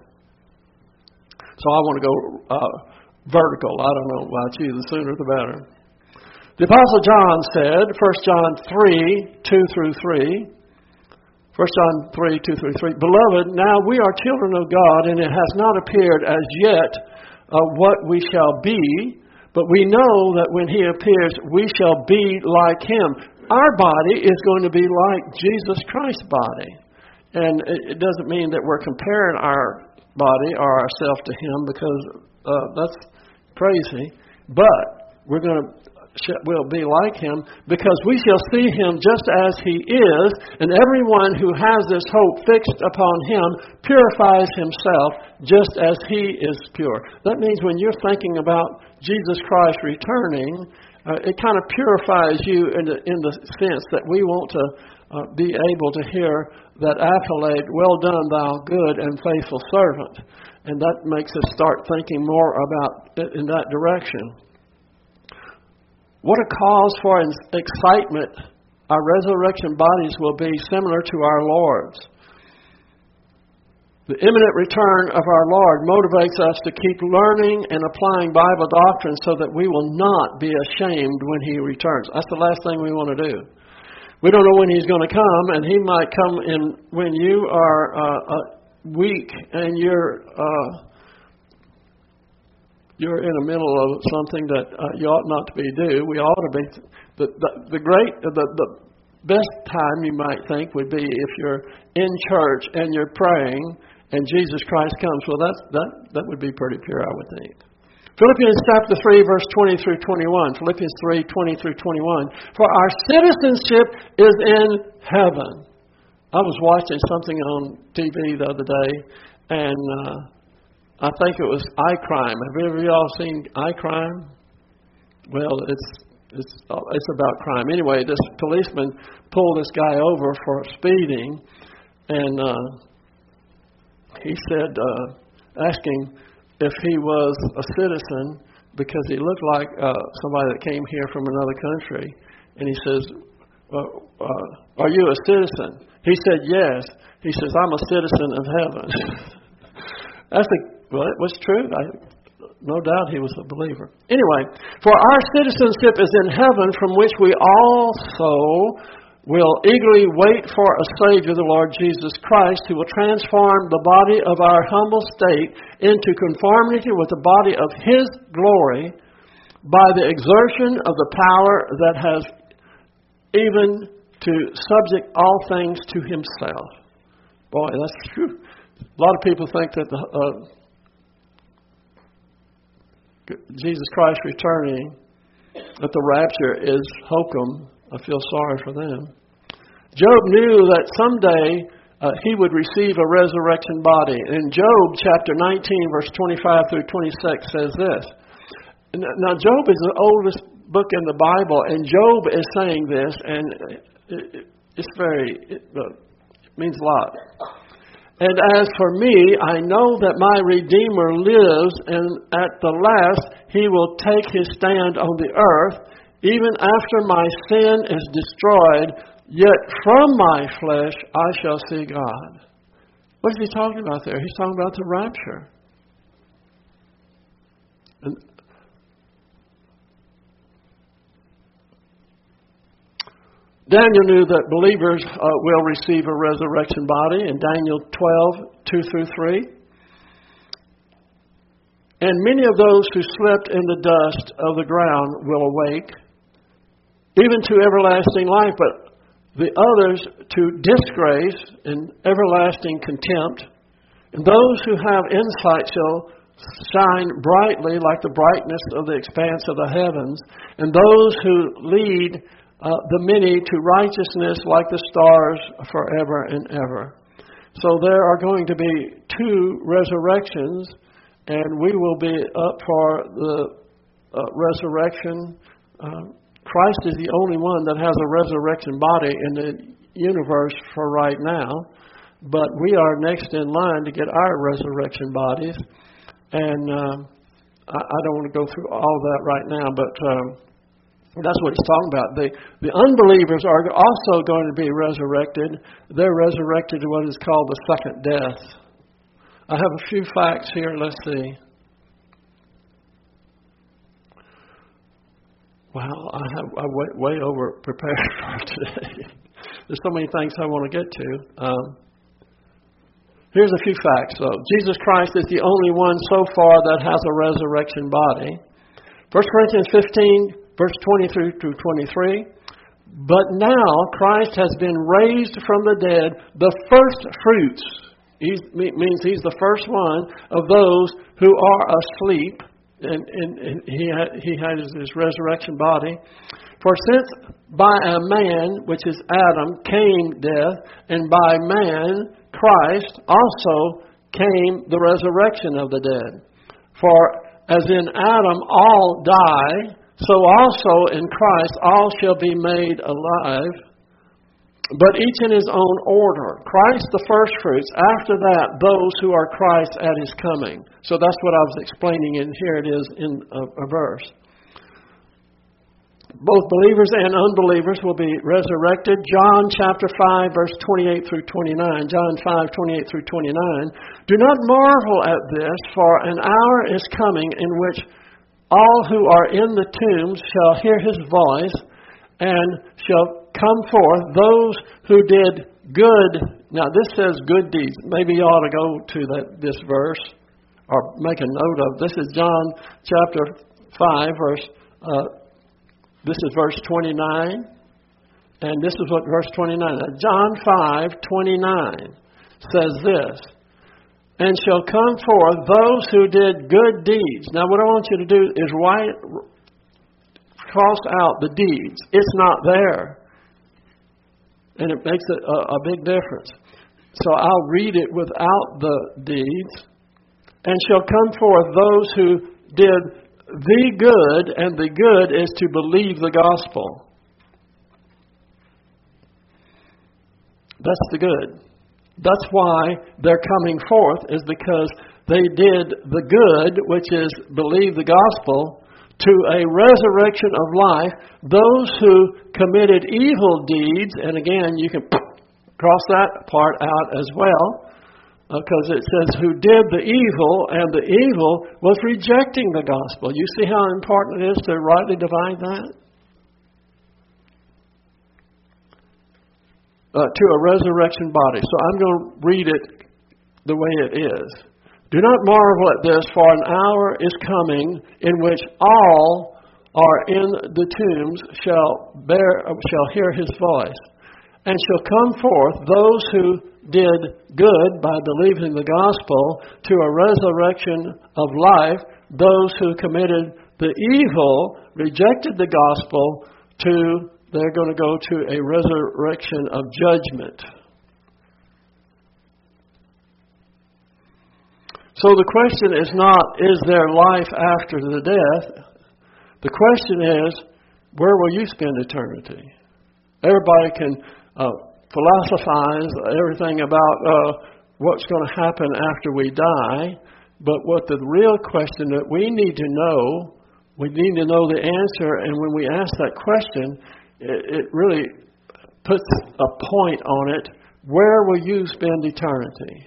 So I want to go vertical. I don't know about you. The sooner the better. The Apostle John said, 1 John 3, 2 through 3, 1 John 3, 2 through 3, Beloved, now we are children of God, and it has not appeared as yet what we shall be, but we know that when he appears, we shall be like him. Our body is going to be like Jesus Christ's body. And it doesn't mean that we're comparing our body or ourselves to him, because that's crazy. But we'll be like him, because we shall see him just as he is, and everyone who has this hope fixed upon him purifies himself just as he is pure. That means when you're thinking about Jesus Christ returning, it kind of purifies you in the sense that we want to be able to hear that accolade, well done, thou good and faithful servant. And that makes us start thinking more about it in that direction. What a cause for excitement our resurrection bodies will be, similar to our Lord's. The imminent return of our Lord motivates us to keep learning and applying Bible doctrine so that we will not be ashamed when he returns. That's the last thing we want to do. We don't know when he's going to come, and he might come in when you are weak and you're you're in the middle of something that you ought not to be doing. We ought to be. The best time you might think would be if you're in church and you're praying and Jesus Christ comes. Well, that would be pretty pure, I would think. Philippians chapter 3, verse 20 through 21. Philippians 3, 20 through 21. For our citizenship is in heaven. I was watching something on TV the other day, and I think it was iCrime. Have any of y'all seen iCrime? Well, it's about crime. Anyway, this policeman pulled this guy over for speeding, and he said, asking if he was a citizen because he looked like somebody that came here from another country. And he says, are you a citizen? He said, yes. He says, I'm a citizen of heaven. Well, it was true. No doubt he was a believer. Anyway, for our citizenship is in heaven, from which we also will eagerly wait for a Savior, the Lord Jesus Christ, who will transform the body of our humble state into conformity with the body of His glory by the exertion of the power that has even to subject all things to Himself. Boy, that's true. A lot of people think that Jesus Christ returning at the rapture is hokum. I feel sorry for them. Job knew that someday he would receive a resurrection body. In Job chapter 19, verse 25 through 26 says this. Now, Job is the oldest book in the Bible, and Job is saying this, and it means a lot. And as for me, I know that my Redeemer lives, and at the last He will take His stand on the earth. Even after my sin is destroyed, yet from my flesh I shall see God. What is he talking about there? He's talking about the rapture. And Daniel knew that believers will receive a resurrection body in Daniel 12, 2 through 3. And many of those who slept in the dust of the ground will awake, even to everlasting life, but the others to disgrace and everlasting contempt. And those who have insight shall shine brightly like the brightness of the expanse of the heavens, and those who lead the many to righteousness like the stars forever and ever. So there are going to be two resurrections, and we will be up for the resurrection. Christ is the only one that has a resurrection body in the universe for right now, but we are next in line to get our resurrection bodies. And I don't want to go through all that right now, but that's what he's talking about. The unbelievers are also going to be resurrected. They're resurrected to what is called the second death. I have a few facts here. Let's see. Wow, I way over prepared for today. There's so many things I want to get to. Here's a few facts. So, Jesus Christ is the only one so far that has a resurrection body. 1 Corinthians 15, verse 20 through 23. But now Christ has been raised from the dead, the first fruits. Means He's the first one of those who are asleep. And he had his resurrection body. For since by a man, which is Adam, came death, and by man, Christ, also came the resurrection of the dead. For as in Adam all die, so also in Christ all shall be made alive, but each in his own order. Christ the firstfruits, after that those who are Christ at His coming. So that's what I was explaining, and here it is in a verse. Both believers and unbelievers will be resurrected. John chapter 5, verse 28 through 29. John 5, 28 through 29. Do not marvel at this, for an hour is coming in which all who are in the tombs shall hear His voice, and shall come forth those who did good. Now this says good deeds. Maybe you ought to go to this verse. or make a note of. This is John chapter 5, this is verse 29. And this is what verse 29. John 5:29 says this. And shall come forth those who did good deeds. Now what I want you to do is cross out the deeds. It's not there. And it makes a big difference. So I'll read it without the deeds. And shall come forth those who did the good, and the good is to believe the gospel. That's the good. That's why they're coming forth, is because they did the good, which is believe the gospel, to a resurrection of life. Those who committed evil deeds, and again, you can cross that part out as well, because it says who did the evil, and the evil was rejecting the gospel. You see how important it is to rightly divide that? To a resurrection body. So I'm going to read it the way it is. Do not marvel at this, for an hour is coming in which all are in the tombs shall hear his voice, and shall come forth those who did good by believing the gospel to a resurrection of life. Those who committed the evil, rejected the gospel, they're going to go to a resurrection of judgment. So the question is not, is there life after the death? The question is, where will you spend eternity? Everybody can philosophize everything about what's going to happen after we die, but what the real question that we need to know, we need to know the answer, and when we ask that question, it really puts a point on it. Where will you spend eternity?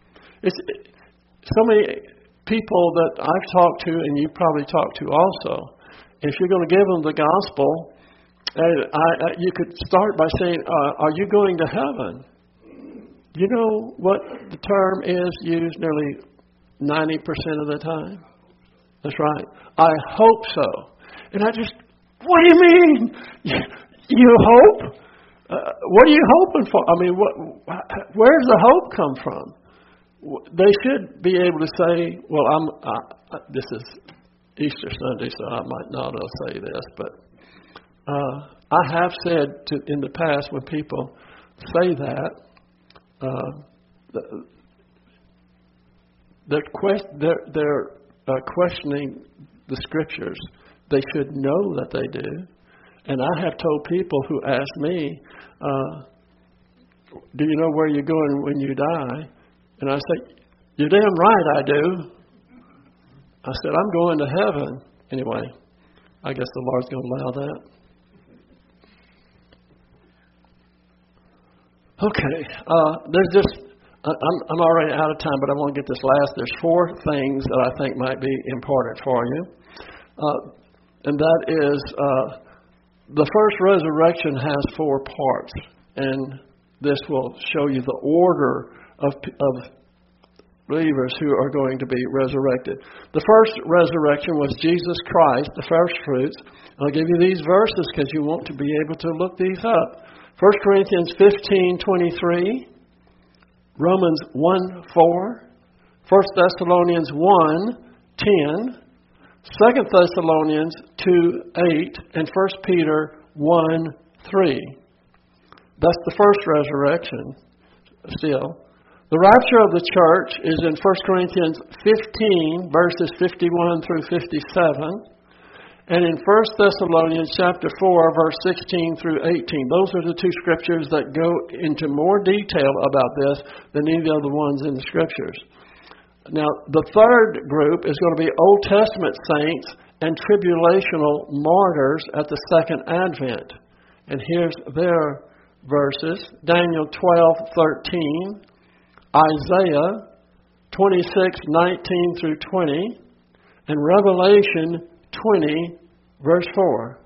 So many people that I've talked to, and you probably talked to also, if you're going to give them the gospel, you could start by saying, are you going to heaven? You know what the term is used nearly 90% of the time? That's right. I hope so. And what do you mean? You hope? What are you hoping for? I mean, where does the hope come from? They should be able to say, well, this is Easter Sunday, so I might not say this, but I have said in the past when people say that, they're questioning the Scriptures. They should know that they do. And I have told people who ask me, do you know where you're going when you die? And I say, you're damn right I do. I said, I'm going to heaven. Anyway, I guess the Lord's going to allow that. Okay, there's just, I'm already out of time, but I want to get this last. There's 4 things that I think might be important for you. And that is, the first resurrection has 4 parts. And this will show you the order of believers who are going to be resurrected. The first resurrection was Jesus Christ, the first fruits. I'll give you these verses because you want to be able to look these up. 1 Corinthians 15:23, Romans 1:4, 1 Thessalonians 1:10, 2 Thessalonians 2:8, and 1 Peter 1:3. That's the first resurrection still. The rapture of the church is in 1 Corinthians 15, verses 51 through 57, and in 1 Thessalonians chapter 4, verse 16 through 18. Those are the 2 scriptures that go into more detail about this than any of the ones in the scriptures. Now, the third group is going to be Old Testament saints and tribulational martyrs at the second advent. And here's their verses. Daniel 12:13, Isaiah 26:19 through 20, and Revelation 20, verse 4.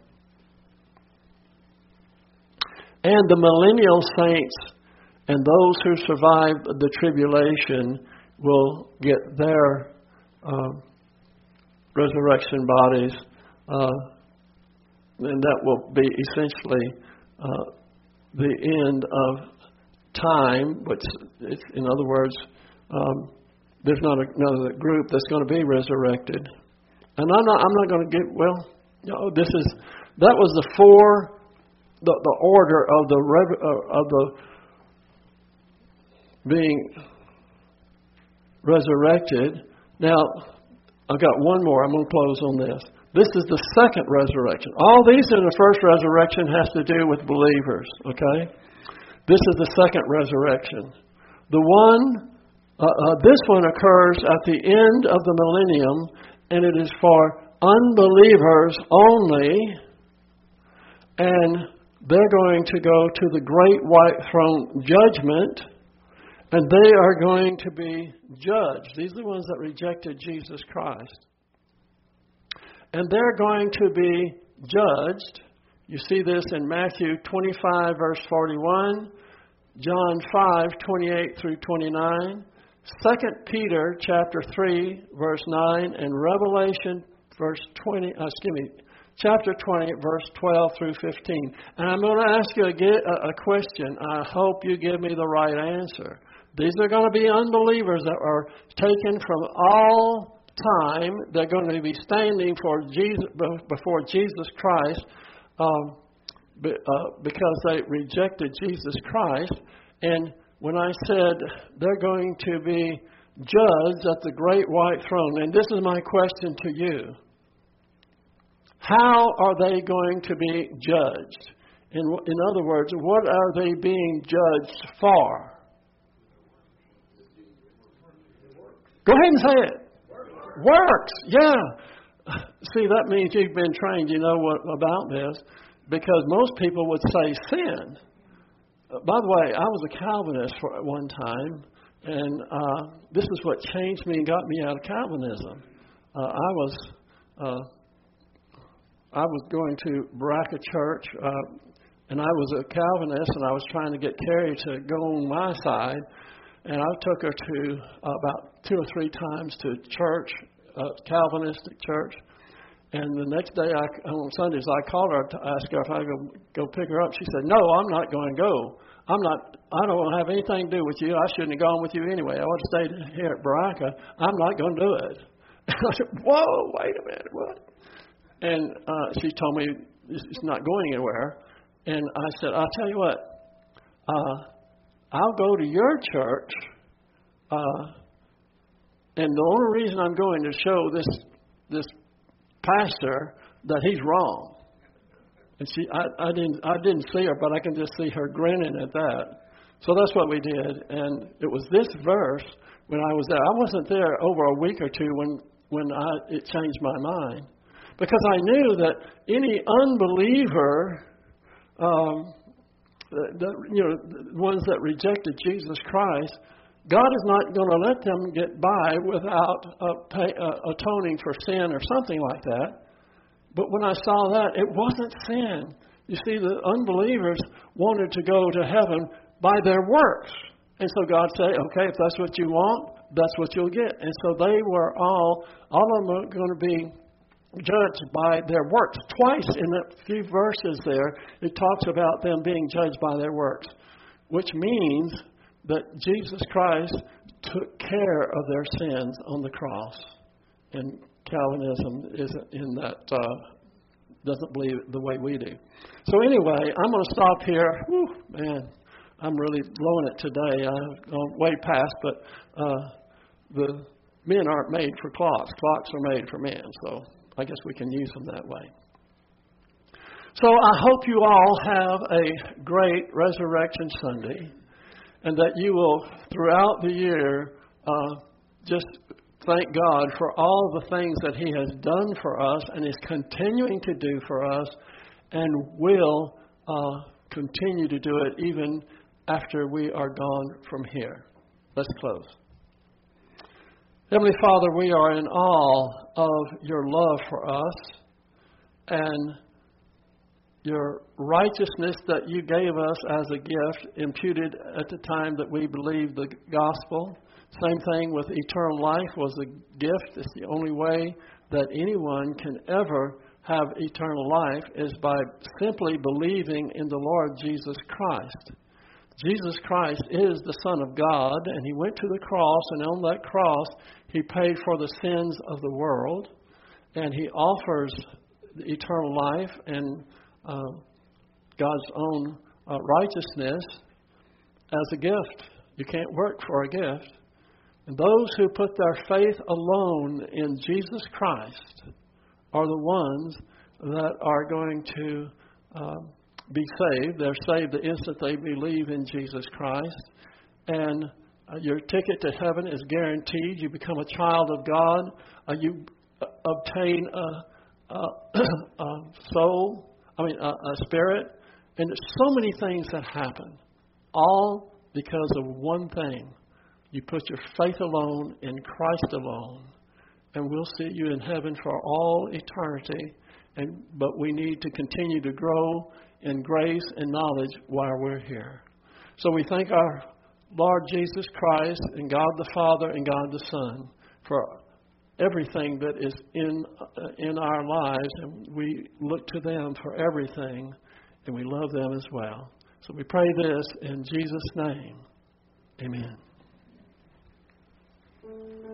And the millennial saints and those who survive the tribulation will get their resurrection bodies, and that will be essentially the end of time. But in other words, there's not another group that's going to be resurrected. And I'm not going to get that was the order of the being resurrected. Now, I've got one more. I'm going to close on this. This is the second resurrection. All these in the first resurrection has to do with believers, okay? This is the second resurrection. This one occurs at the end of the millennium, and it is for unbelievers only, and they're going to go to the great white throne judgment, and they are going to be judged. These are the ones that rejected Jesus Christ. And they're going to be judged. You see this in Matthew 25, verse 41, John 5, 28 through 29, 2 Peter chapter 3, verse 9, and Revelation chapter 20, verse 12 through 15. And I'm going to ask you a question. I hope you give me the right answer. These are going to be unbelievers that are taken from all time. They're going to be standing before Jesus Christ because they rejected Jesus Christ. And when I said they're going to be judged at the great white throne, and this is my question to you. How are they going to be judged? In other words, what are they being judged for? Go ahead and say it. Works. Yeah. See, that means you've been trained. You know about this, because most people would say sin. By the way, I was a Calvinist at one time, and this is what changed me and got me out of Calvinism. I was going to Baraka Church, and I was a Calvinist, and I was trying to get Carrie to go on my side. And I took her to about 2 or 3 times to church, Calvinistic church. And the next day on Sundays, I called her to ask her if I could go pick her up. She said, "No, I'm not going to go. I don't have anything to do with you. I shouldn't have gone with you anyway. I would have stayed here at Baraka. I'm not going to do it." And I said, "Whoa, wait a minute, what?" And she told me it's not going anywhere. And I said, "I'll tell you what. I'll go to your church, and the only reason I'm going to show this pastor that he's wrong." And I didn't see her, but I can just see her grinning at that. So that's what we did, and it was this verse when I was there. I wasn't there over a week or two when it changed my mind, because I knew that any unbeliever. The ones that rejected Jesus Christ, God is not going to let them get by without atoning for sin or something like that. But when I saw that, it wasn't sin. You see, the unbelievers wanted to go to heaven by their works. And so God said, okay, if that's what you want, that's what you'll get. And so they were all of them are going to be judged by their works. Twice in the few verses there, it talks about them being judged by their works, which means that Jesus Christ took care of their sins on the cross. And Calvinism isn't in that, doesn't believe it the way we do. So anyway, I'm going to stop here. Whew, man, I'm really blowing it today. I've gone way past, but the men aren't made for clocks. Clocks are made for men, so I guess we can use them that way. So I hope you all have a great Resurrection Sunday, and that you will, throughout the year, just thank God for all the things that He has done for us and is continuing to do for us, and will continue to do it even after we are gone from here. Let's close. Heavenly Father, we are in awe of your love for us and your righteousness that you gave us as a gift, imputed at the time that we believed the gospel, Same thing with eternal life was a gift. It's the only way that anyone can ever have eternal life is by simply believing in the Lord Jesus Christ. Jesus Christ is the Son of God, and He went to the cross, and on that cross He paid for the sins of the world, and He offers the eternal life and God's own righteousness as a gift. You can't work for a gift. And those who put their faith alone in Jesus Christ are the ones that are going to be saved. They're saved the instant they believe in Jesus Christ. And your ticket to heaven is guaranteed. You become a child of God. You obtain a soul, a spirit. And there's so many things that happen, all because of one thing. You put your faith alone in Christ alone, and we'll see you in heaven for all eternity. But we need to continue to grow in grace and knowledge while we're here. So we thank our Lord Jesus Christ and God the Father and God the Son for everything that is in our lives, and we look to them for everything, and we love them as well. So we pray this in Jesus' name. Amen.